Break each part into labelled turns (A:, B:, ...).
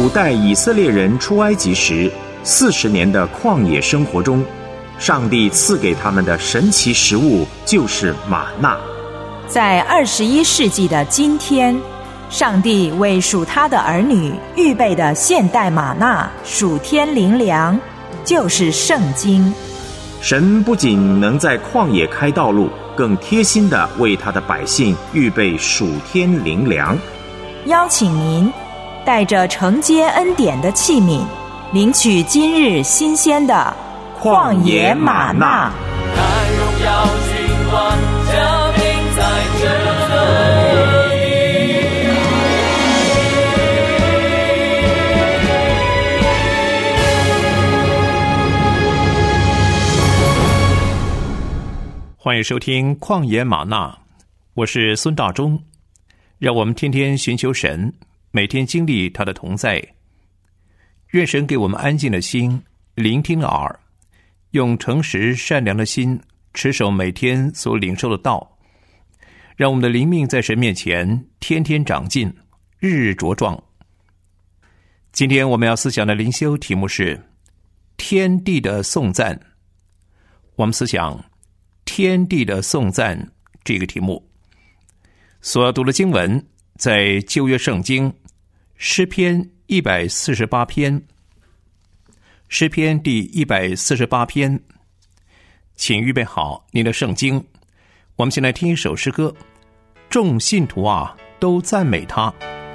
A: 古代以色列人出埃及时40年的旷野生活中，上帝赐给他们的神奇食物就是玛纳。
B: 在21世纪的今天，上帝为属他的儿女预备的现代玛纳属天灵粮，就是圣经。
A: 神不仅能在旷野开道路，更贴心地为他的百姓预备属天灵粮。
B: 邀请您带着承接恩典的器皿，领取今日新鲜的旷野玛纳。
C: 看荣耀君王降临在这里。
D: 欢迎收听旷野玛纳，我是孙大中。让我们天天寻求神，每天经历他的同在。愿神给我们安静的心，聆听的耳，用诚实善良的心持守每天所领受的道，让我们的灵命在神面前天天长进，日日茁壮。今天我们要思想的灵修题目是天地的颂赞。我们思想天地的颂赞这个题目，所读的经文在旧约圣经诗篇148篇，诗篇第148篇。请预备好您的圣经，我们先来听一首诗歌，众信徒啊，都赞美他。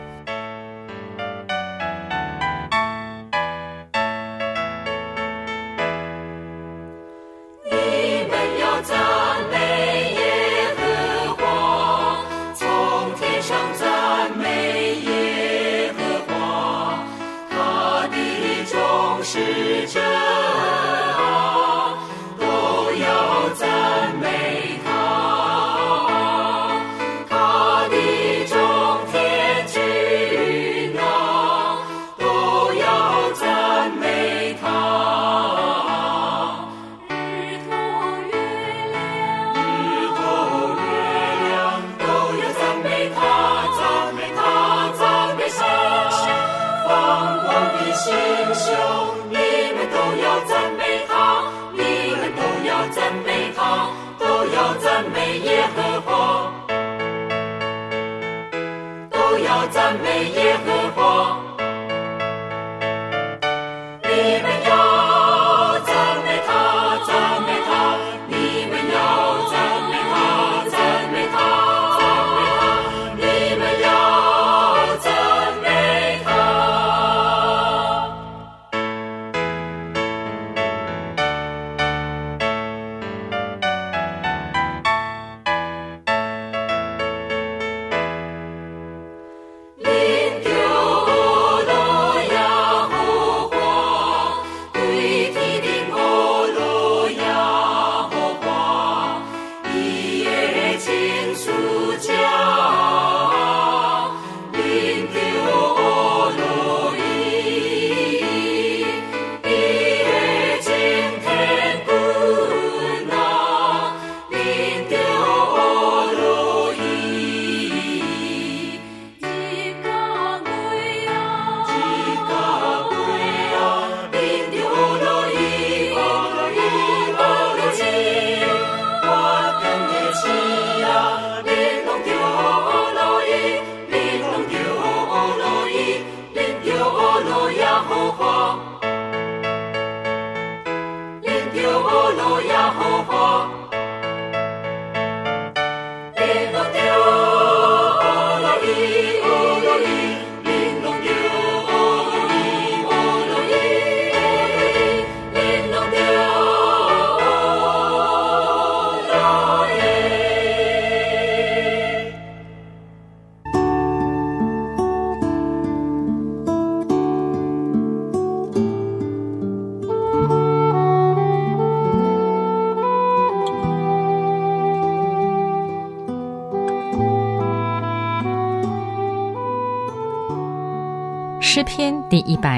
C: 赞美耶和华，你们要赞美他，赞美他，你们要赞美他，赞美他，赞美他，你们要赞美他。
E: 诗篇第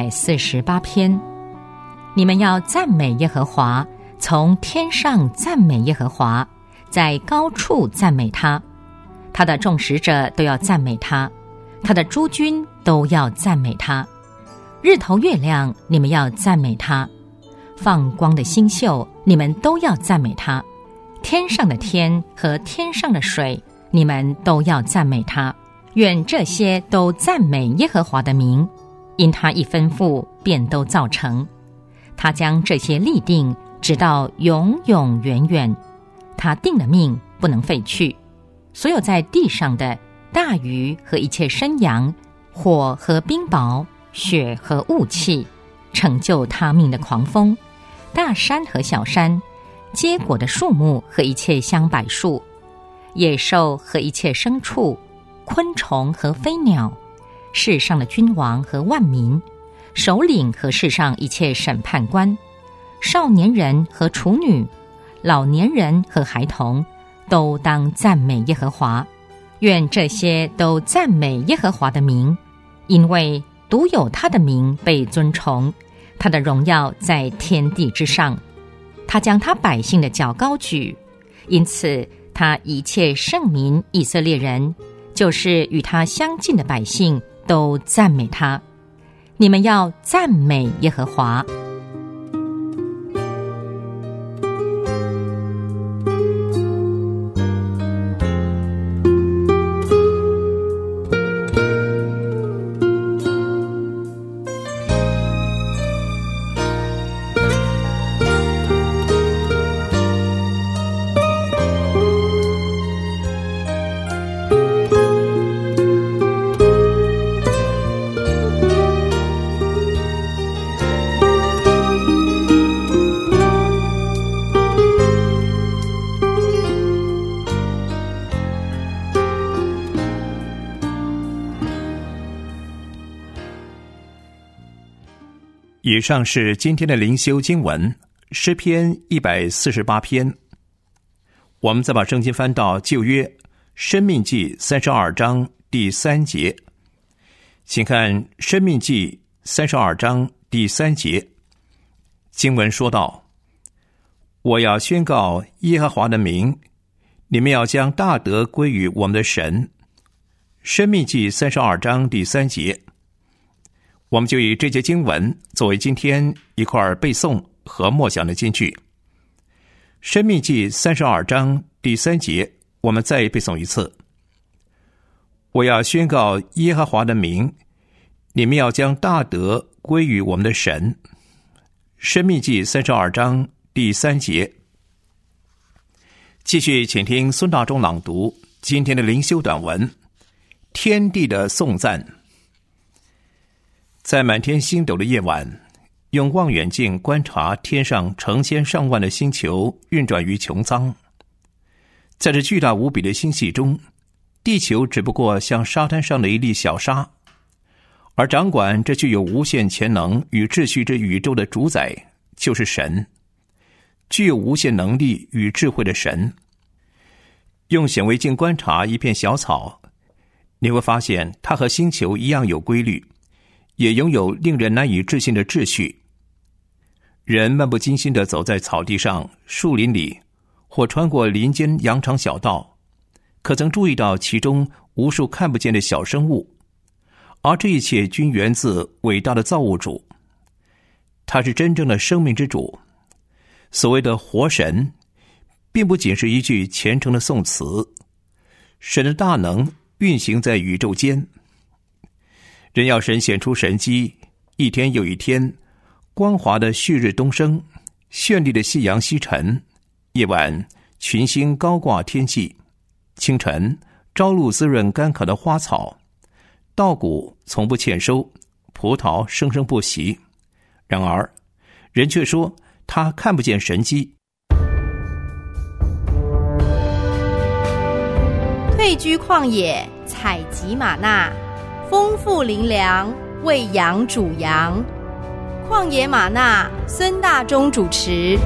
E: 148篇，你们要赞美耶和华，从天上赞美耶和华，在高处赞美他，他的众使者都要赞美他，他的诸军都要赞美他， 日头月亮，你们要赞美他；放光的星宿，你们都要赞美他；天上的天和天上的水，你们都要赞美他。愿这些都赞美耶和华的名，因他一吩咐，便都造成。他将这些立定，直到永永远远。他定了命，不能废去。所有在地上的大鱼和一切生羊，火和冰雹，雪和雾气，成就他命的狂风，大山和小山，结果的树木和一切香柏树，野兽和一切牲畜，昆虫和飞鸟，世上的君王和万民，首领和世上一切审判官，少年人和处女，老年人和孩童，都当赞美耶和华。愿这些都赞美耶和华的名，因为独有他的名被尊崇，他的荣耀在天地之上。他将他百姓的脚高举，因此他一切圣民以色列人，就是与他相近的百姓，都赞美他。你们要赞美耶和华。
D: 以上是今天的灵修经文，诗篇148篇。我们再把圣经翻到旧约申命记32章第3节，请看申命记32章第3节，经文说道：我要宣告耶和华的名，你们要将大德归于我们的神。申命记32章第3节，我们就以这节经文作为今天一块背诵和默想的金句。申命记32章第3节，我们再背诵一次：我要宣告耶和华的名，你们要将大德归于我们的神。申命记32章第3节。继续请听孙大中朗读今天的灵修短文《天地的颂赞》。在满天星斗的夜晚，用望远镜观察天上成千上万的星球运转于穹苍。在这巨大无比的星系中，地球只不过像沙滩上的一粒小沙，而掌管这具有无限潜能与秩序之宇宙的主宰就是神，具有无限能力与智慧的神。用显微镜观察一片小草，你会发现它和星球一样有规律，也拥有令人难以置信的秩序。人漫不经心地走在草地上、树林里，或穿过林间羊肠小道，可曾注意到其中无数看不见的小生物？而这一切均源自伟大的造物主，他是真正的生命之主。所谓的活神，并不仅是一句虔诚的颂词，神的大能运行在宇宙间。人要神显出神迹，一天又一天，光华的旭日东升，绚丽的夕阳西沉，夜晚群星高挂天际，清晨朝露滋润干渴的花草，稻谷从不欠收，葡萄生生不息。然而人却说他看不见神迹。
F: 退居旷野，采集玛纳，丰富灵粮，为羊煮羊。旷野玛纳，孙大中主持。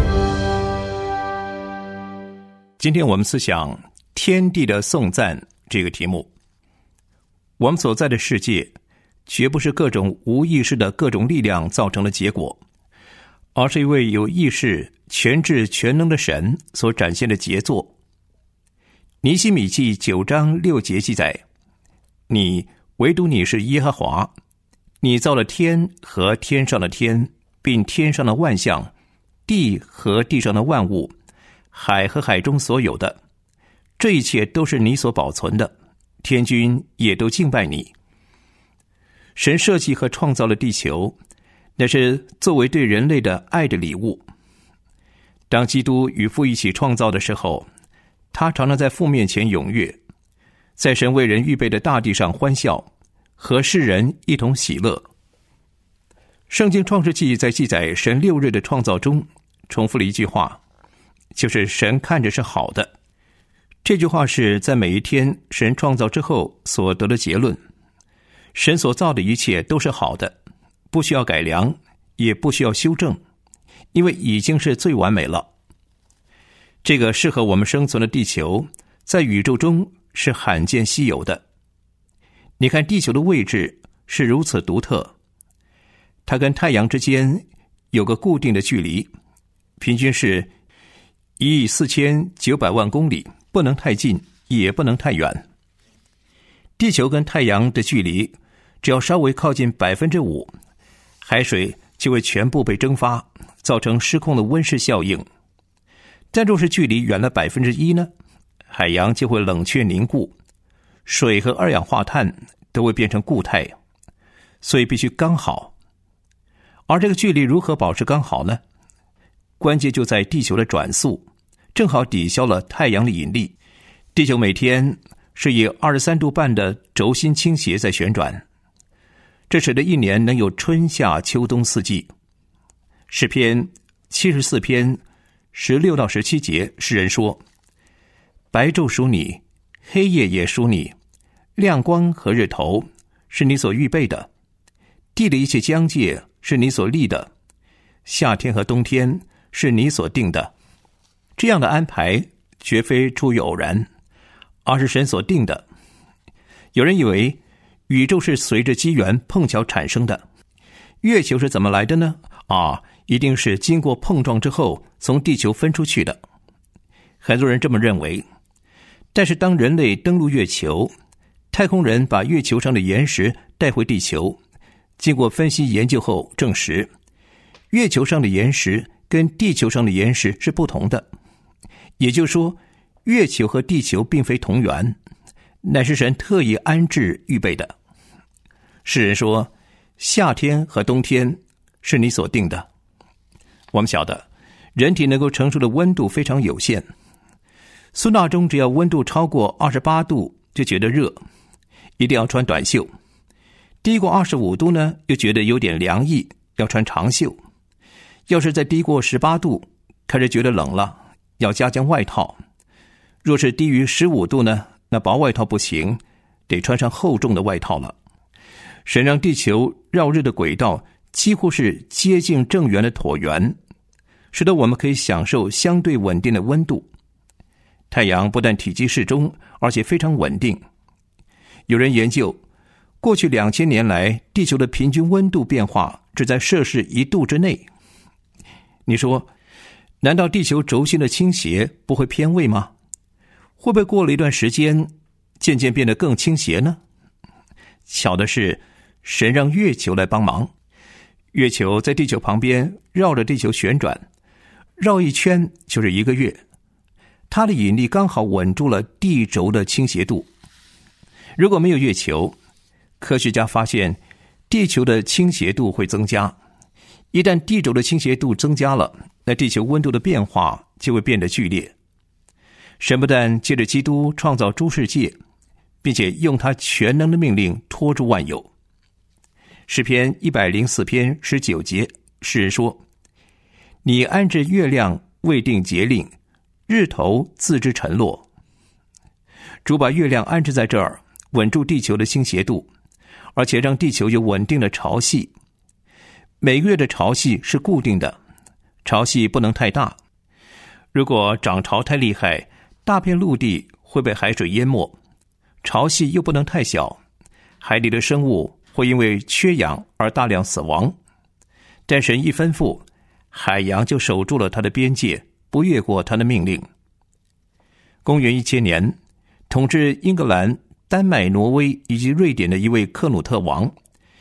D: 今天我们思想天地的颂赞这个题目。我们所在的世界绝不是各种无意识的各种力量造成的结果，而是一位有意识、全智、全能的神所展现的杰作。尼希米记9章6节记载：你唯独你是耶和华， 你造了天和天上的天，并天上的万象，地和地上的万物，海和海中所有的，这一切都是你所保存的，天军也都敬拜你。神设计和创造了地球，那是作为对人类的爱的礼物。当基督与父一起创造的时候，他常常在父面前踊跃，在神为人预备的大地上欢笑，和世人一同喜乐。圣经创世纪在记载神6日的创造中重复了一句话，就是神看着是好的。这句话是在每一天神创造之后所得的结论。神所造的一切都是好的，不需要改良，也不需要修正，因为已经是最完美了。这个适合我们生存的地球，在宇宙中是罕见稀有的。你看地球的位置是如此独特，它跟太阳之间有个固定的距离，平均是14900万公里，不能太近，也不能太远。地球跟太阳的距离只要稍微靠近 5%， 海水就会全部被蒸发，造成失控的温室效应。但若是距离远了 1% 呢，海洋就会冷却凝固，水和二氧化碳都会变成固态，所以必须刚好。而这个距离如何保持刚好呢？关键就在地球的转速，正好抵消了太阳的引力。地球每天是以23度半的轴心倾斜在旋转，这使得一年能有春夏秋冬4季。诗篇74篇16到17节，诗人说：白昼属你，黑夜也属你，亮光和日头是你所预备的，地的一切疆界是你所立的，夏天和冬天是你所定的。这样的安排绝非出于偶然，而是神所定的。有人以为宇宙是随着机缘碰巧产生的，月球是怎么来的呢？一定是经过碰撞之后从地球分出去的。很多人这么认为，但是当人类登陆月球，太空人把月球上的岩石带回地球，经过分析研究后证实，月球上的岩石跟地球上的岩石是不同的。也就是说，月球和地球并非同源，乃是神特意安置预备的。诗人说，夏天和冬天是你所定的。我们晓得人体能够承受的温度非常有限，苏纳中只要温度超过28度就觉得热，一定要穿短袖，低过25度呢又觉得有点凉意，要穿长袖，要是再低过18度开始觉得冷了，要加件外套，若是低于15度呢，那薄外套不行，得穿上厚重的外套了。神让地球绕日的轨道几乎是接近正圆的椭圆，使得我们可以享受相对稳定的温度。太阳不但体积适中，而且非常稳定。有人研究，过去2000年来地球的平均温度变化只在摄氏1度之内。你说，难道地球轴心的倾斜不会偏位吗？会不会过了一段时间渐渐变得更倾斜呢？巧的是，神让月球来帮忙。月球在地球旁边绕着地球旋转，绕一圈就是1个月，它的引力刚好稳住了地轴的倾斜度。如果没有月球，科学家发现地球的倾斜度会增加，一旦地轴的倾斜度增加了，那地球温度的变化就会变得剧烈。神不但借着基督创造诸世界，并且用他全能的命令托住万有。诗篇104篇19节，诗人说：你安置月亮未定节令，日头自知晨落。主把月亮安置在这儿，稳住地球的倾斜度，而且让地球有稳定的潮汐。每个月的潮汐是固定的，潮汐不能太大。如果涨潮太厉害，大片陆地会被海水淹没，潮汐又不能太小，海里的生物会因为缺氧而大量死亡。但神一吩咐，海洋就守住了它的边界，不越过他的命令。公元1000年，统治英格兰、丹麦、挪威以及瑞典的一位克努特王，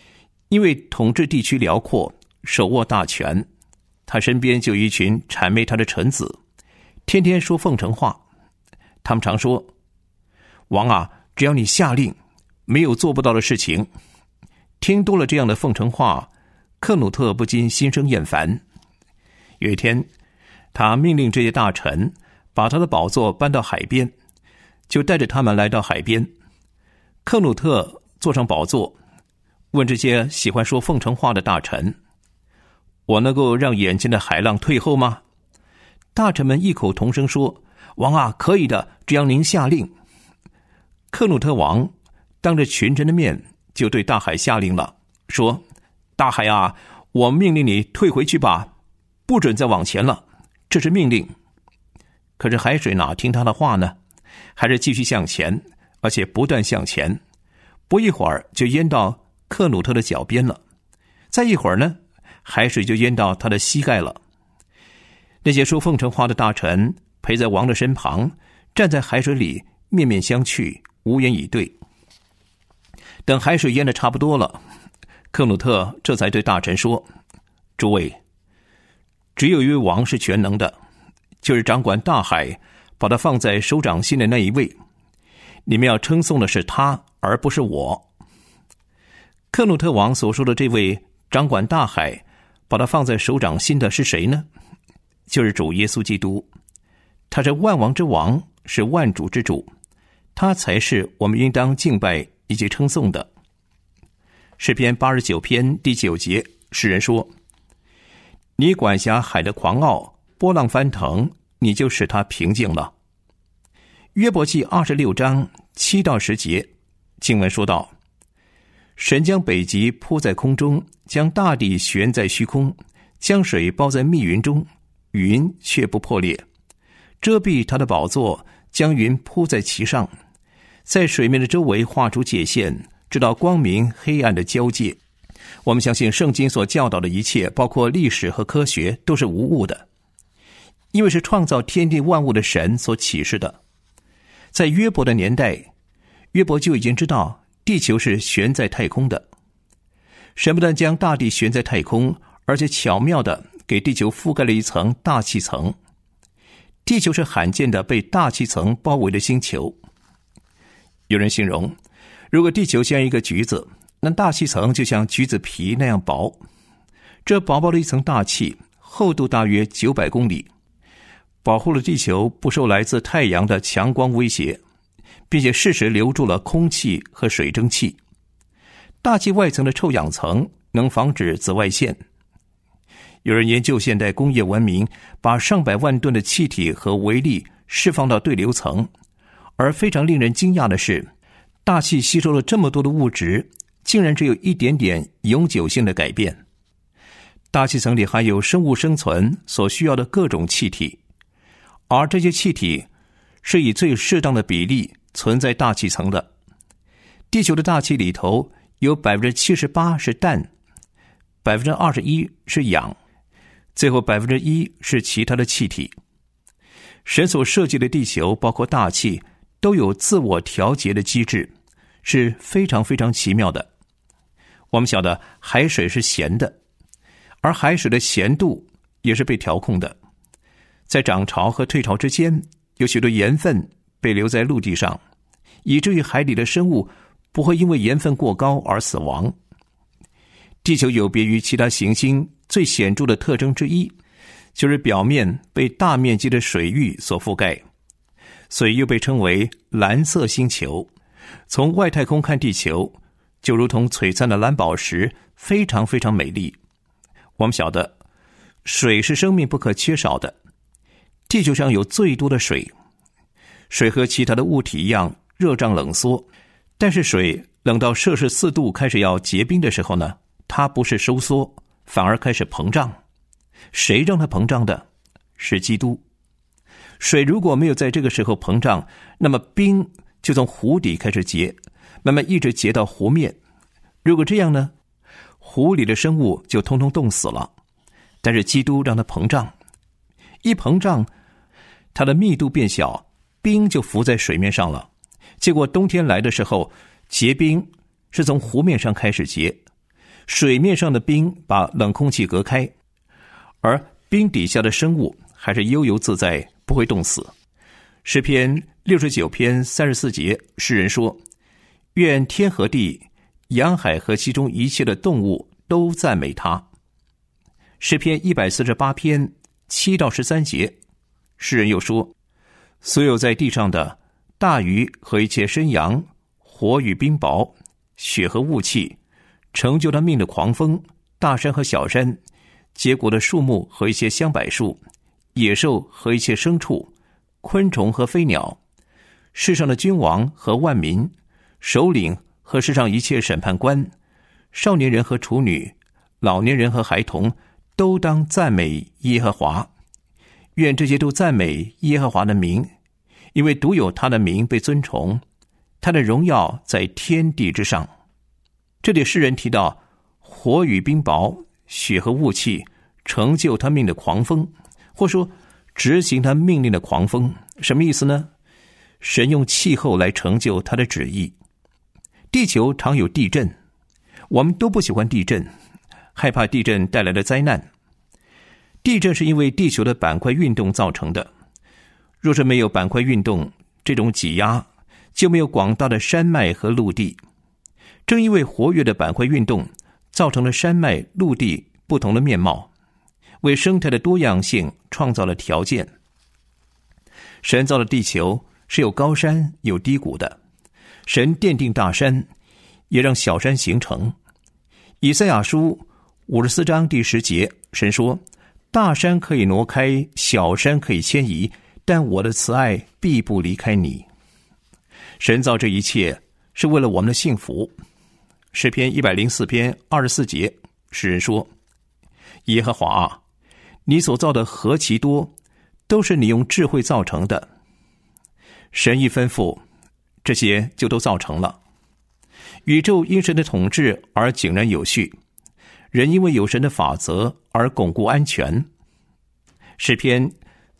D: 因为统治地区辽阔，手握大权，他身边就有一群谄媚他的臣子，天天说奉承话。他们常说：王啊，只要你下令，没有做不到的事情。听多了这样的奉承话，克努特不禁心生厌烦。有一天，他命令这些大臣把他的宝座搬到海边，就带着他们来到海边。克努特坐上宝座，问这些喜欢说奉承话的大臣：我能够让眼前的海浪退后吗？大臣们异口同声说：王啊，可以的，只要您下令。克努特王当着群臣的面就对大海下令了，说：大海啊，我命令你退回去吧，不准再往前了，这是命令。可是海水哪听他的话呢？还是继续向前，而且不断向前，不一会儿就淹到克努特的脚边了，再一会儿呢，海水就淹到他的膝盖了。那些说奉承话的大臣陪在王的身旁，站在海水里面面相觑，无言以对。等海水淹得差不多了，克努特这才对大臣说：诸位，只有一位王是全能的，就是掌管大海，把他放在手掌心的那一位。你们要称颂的是他，而不是我。克努特王所说的这位掌管大海，把他放在手掌心的是谁呢？就是主耶稣基督。他是万王之王，是万主之主，他才是我们应当敬拜以及称颂的。诗篇89篇第9节，诗人说：你管辖海的狂傲，波浪翻腾，你就使它平静了。约伯记26章7到10节，经文说道：神将北极铺在空中，将大地悬在虚空，将水包在密云中，云却不破裂，遮蔽他的宝座，将云铺在其上，在水面的周围画出界限，直到光明黑暗的交界。我们相信圣经所教导的一切，包括历史和科学，都是无误的，因为是创造天地万物的神所启示的。在约伯的年代，约伯就已经知道地球是悬在太空的。神不但将大地悬在太空，而且巧妙地给地球覆盖了一层大气层。地球是罕见的被大气层包围的星球。有人形容，如果地球像一个橘子，那大气层就像橘子皮那样薄。这薄薄的一层大气，厚度大约900公里，保护了地球不受来自太阳的强光威胁，并且适时留住了空气和水蒸气。大气外层的臭氧层能防止紫外线。有人研究现代工业文明，把上百万吨的气体和微粒释放到对流层，而非常令人惊讶的是，大气吸收了这么多的物质，竟然只有一点点永久性的改变。大气层里含有生物生存所需要的各种气体，而这些气体是以最适当的比例存在大气层的。地球的大气里头有 78% 是氮， 21% 是氧，最后 1% 是其他的气体。神所设计的地球，包括大气，都有自我调节的机制，是非常非常奇妙的。我们晓得海水是咸的，而海水的咸度也是被调控的。在涨潮和退潮之间，有许多盐分被留在陆地上，以至于海里的生物不会因为盐分过高而死亡。地球有别于其他行星最显著的特征之一，就是表面被大面积的水域所覆盖，所以又被称为蓝色星球。从外太空看地球，就如同璀璨的蓝宝石，非常非常美丽。我们晓得水是生命不可缺少的，地球上有最多的水。水和其他的物体一样热胀冷缩，但是水冷到摄氏4度开始要结冰的时候呢，它不是收缩，反而开始膨胀。谁让它膨胀的？是基督。水如果没有在这个时候膨胀，那么冰就从湖底开始结，慢慢一直结到湖面。如果这样呢，湖里的生物就通通冻死了。但是基督让它膨胀，一膨胀，它的密度变小，冰就浮在水面上了。结果冬天来的时候，结冰是从湖面上开始结， 水面上的冰把冷空气隔开，而冰底下的生物还是悠游自在，不会冻死。诗篇69篇34节，诗人说：愿天和地、洋海和其中一切的动物都赞美他。诗篇148篇7到13节，诗人又说：所有在地上的大鱼和一切生羊、火与冰雹、雪和雾气，成就他命的狂风，大山和小山，结果的树木和一些香柏树，野兽和一切牲畜，昆虫和飞鸟，世上的君王和万民，首领和世上一切审判官，少年人和处女，老年人和孩童，都当赞美耶和华。愿这些都赞美耶和华的名，因为独有他的名被尊崇，他的荣耀在天地之上。这里诗人提到火与冰雹、雪和雾气，成就他命的狂风，或说执行他命令的狂风。什么意思呢？神用气候来成就他的旨意。地球常有地震，我们都不喜欢地震，害怕地震带来的灾难。地震是因为地球的板块运动造成的，若是没有板块运动，这种挤压就没有广大的山脉和陆地。正因为活跃的板块运动造成了山脉、陆地不同的面貌，为生态的多样性创造了条件。神造的地球是有高山有低谷的，神奠定大山，也让小山形成。以赛亚书54章第10节，神说：大山可以挪开，小山可以迁移，但我的慈爱必不离开你。神造这一切是为了我们的幸福。诗篇104篇24节，诗人说：耶和华啊，你所造的何其多，都是你用智慧造成的。神一吩咐，这些就都造成了。宇宙因神的统治而井然有序，人因为有神的法则而巩固安全。诗篇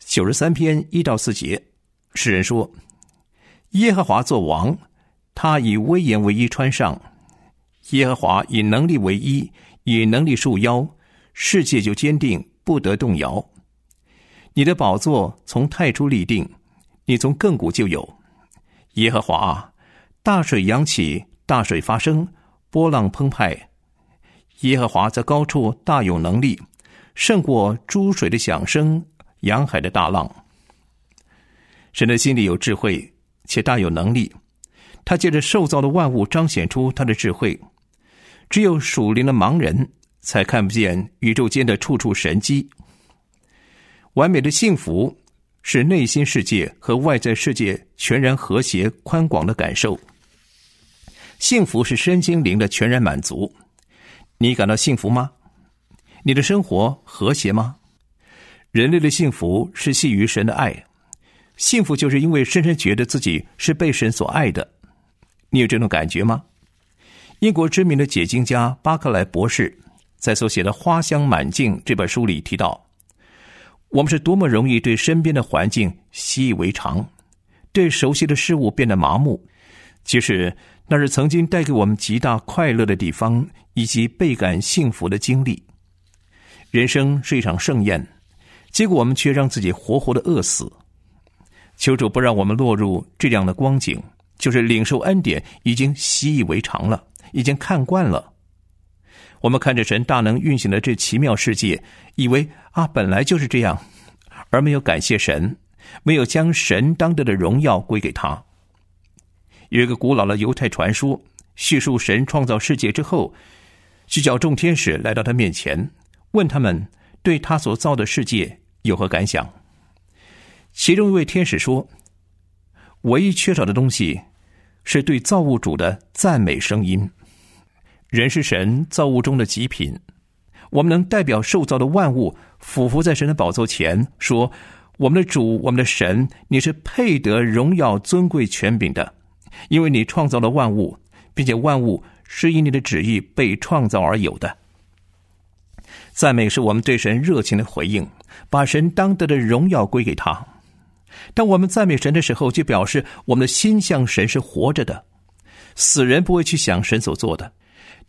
D: 93篇1到4节，诗人说：耶和华作王，他以威严为衣穿上，耶和华以能力为衣，以能力束腰，世界就坚定，不得动摇。你的宝座从太初立定，你从亘古就有。耶和华啊，大水扬起，大水发生，波浪澎湃。耶和华在高处大有能力，胜过诸水的响声，洋海的大浪。神的心里有智慧，且大有能力，他借着受造的万物彰显出他的智慧。只有属灵的盲人才看不见宇宙间的处处神机。完美的幸福是内心世界和外在世界全然和谐宽广的感受。幸福是身心灵的全然满足。你感到幸福吗？你的生活和谐吗？人类的幸福是系于神的爱，幸福就是因为深深觉得自己是被神所爱的。你有这种感觉吗？英国知名的解经家巴克莱博士在所写的《花香满径》这本书里提到，我们是多么容易对身边的环境习以为常，对熟悉的事物变得麻木，其实那是曾经带给我们极大快乐的地方，以及倍感幸福的经历。人生是一场盛宴，结果我们却让自己活活的饿死。求主不让我们落入这样的光景，就是领受恩典已经习以为常了，已经看惯了。我们看着神大能运行的这奇妙世界，以为本来就是这样，而没有感谢神，没有将神当得的荣耀归给他。有一个古老的犹太传说，叙述神创造世界之后，许叫众天使来到他面前，问他们对他所造的世界有何感想。其中一位天使说，唯一缺少的东西是对造物主的赞美声音。人是神造物中的极品，我们能代表受造的万物俯伏在神的宝座前，说，我们的主，我们的神，你是配得荣耀尊贵权柄的，因为你创造了万物，并且万物是因你的旨意被创造而有的。赞美是我们对神热情的回应，把神当得的荣耀归给他。当我们赞美神的时候，就表示我们的心向神是活着的。死人不会去想神所做的，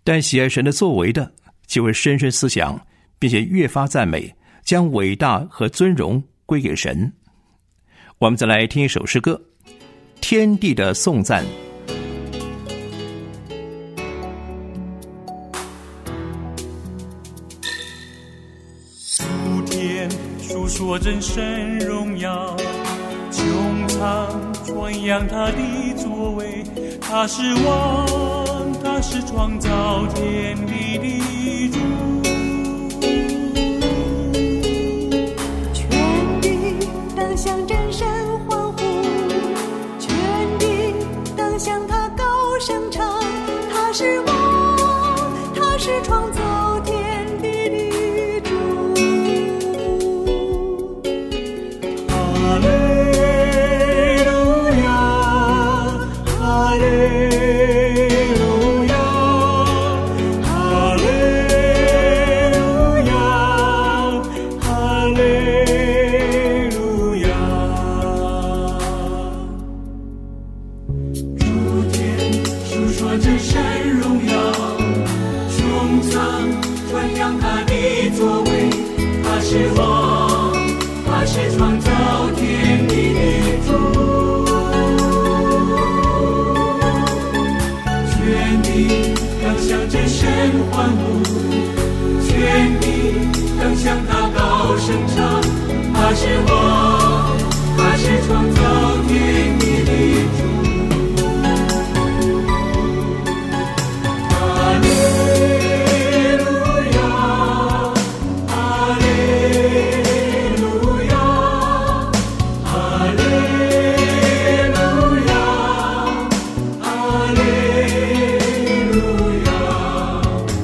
D: 但喜爱神的作为的，就会深深思想，并且越发赞美，将伟大和尊荣归给神。我们再来听一首诗歌，天地的颂赞。
G: 诸天述说真神荣耀，穹苍传扬他的作为。他是王，他是创造天地的主。
H: 全地当向真神欢呼，全地当向他高声唱。他是王，他是创造天地的主。
G: 哈利路亚，哈利路亚，哈利路亚，哈利路亚。诸天述说真神荣耀，穹苍传扬他的作为。他是王，他是创造天地的主。全地当向真神欢呼，全地当向他高声唱。他是王，他是创造天地的主。哈利路亚，哈利路亚，哈利路亚，哈利路亚。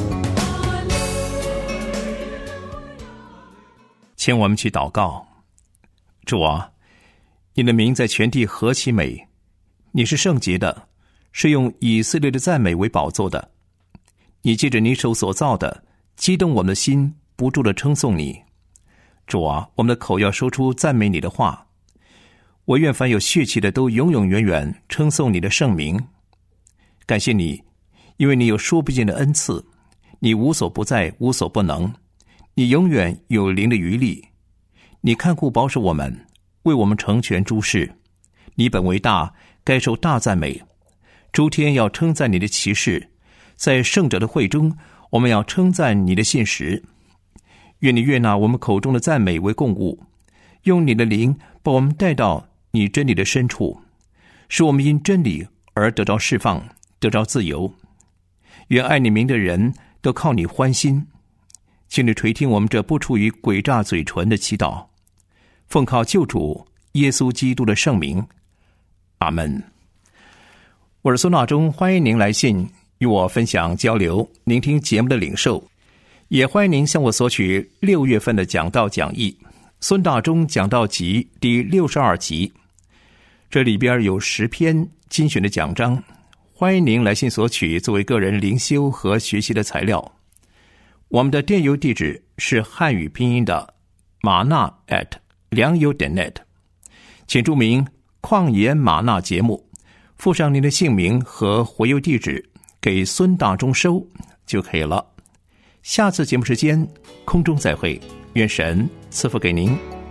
D: 请我们去祷告。主啊，你的名在全地何其美！你是圣洁的，是用以色列的赞美为宝座的。你借着你手所造的，激动我们的心，不住地称颂你。主啊，我们的口要说出赞美你的话。我愿凡有血气的都永永远远称颂你的圣名。感谢你，因为你有说不尽的恩赐，你无所不在，无所不能，你永远有灵的余力。你看顾保守我们，为我们成全诸事。你本为大，该受大赞美。诸天要称赞你的奇事，在圣者的会中，我们要称赞你的信实。愿你悦纳我们口中的赞美为供物，用你的灵把我们带到你真理的深处，使我们因真理而得到释放，得到自由。愿爱你名的人都靠你欢心。请你垂听我们这不出于诡诈嘴唇的祈祷，奉靠救主耶稣基督的圣名，阿们。我是孙大中，欢迎您来信与我分享交流，聆听节目的领受，也欢迎您向我索取6月份的讲道讲义，孙大中讲道集第62集，这里边有10篇精选的讲章，欢迎您来信索取，作为个人灵修和学习的材料。我们的电邮地址是汉语拼音的玛纳良友.net， 请注明旷野玛纳节目，附上您的姓名和回邮地址给孙大中收就可以了。下次节目时间空中再会，愿神赐福给您。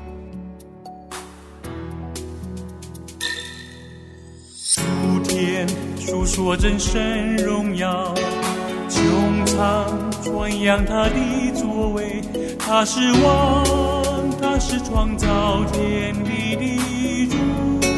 G: 诸天述说真神荣耀，穹苍传扬他的作为。他是王，他是创造天地的主。